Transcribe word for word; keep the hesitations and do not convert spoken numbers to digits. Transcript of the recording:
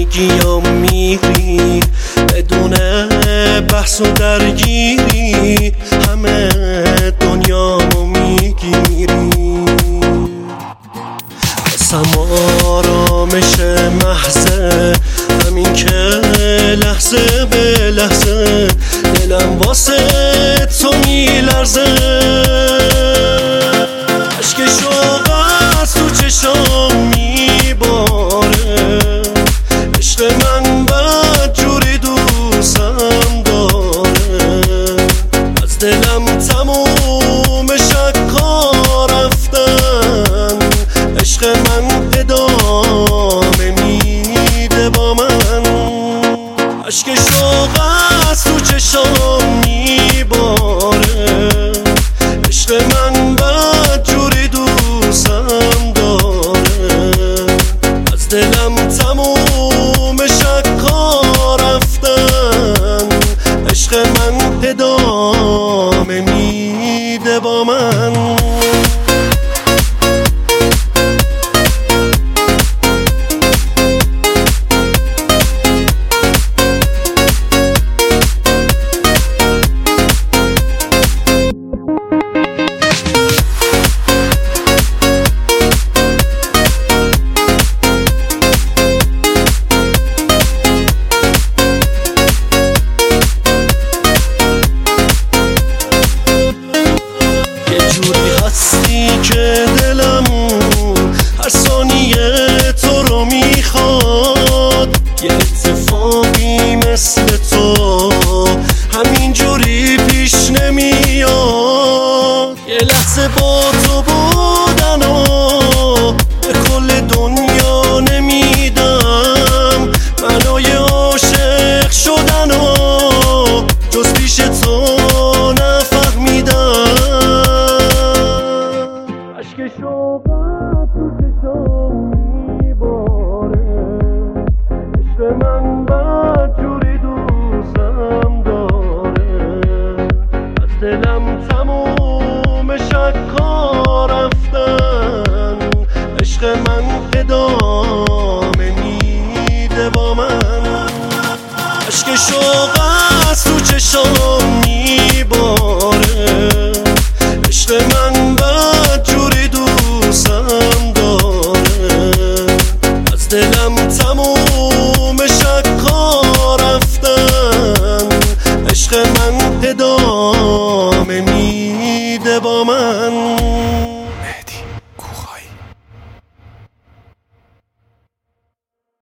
میگی یا میری بدون بحث و درگیری، همه دنیامو میگیری. قسم آرامش محضه همین که لحظه به لحظه دلم واسه تو میلرزه. عشق شوق از تو چشام میباره، عشق من بد جوری دوستم داره. از دلم تموم شکا رفتن، عشق من ادامه میده با من. عشق شوق از تو چشام میباره، عشق من بد جوری دوستم داره. از دلم تموم شکا رفتن، عشق من ادامه میده با من. هستی که دلم هر ثانیه تو رو میخواد، یه اتفاقی مثل تو همینجوری پیش نمیاد. یه لحظه با تو بودن و به کل دنیا نمیدم، معنای عاشق شدن و جز پیش تو نفهمیدم. عشق شوق تو چشام میباره، عشق من بد جوری دوستم داره. از دلم تموم شکا رفتن، عشق من ادامه میده با من. عشق شوق از تو چشام میباره، عشق من بد جوری دوستم داره. از دلم تموم شکا رفتن، عشق من ادامه میده با من.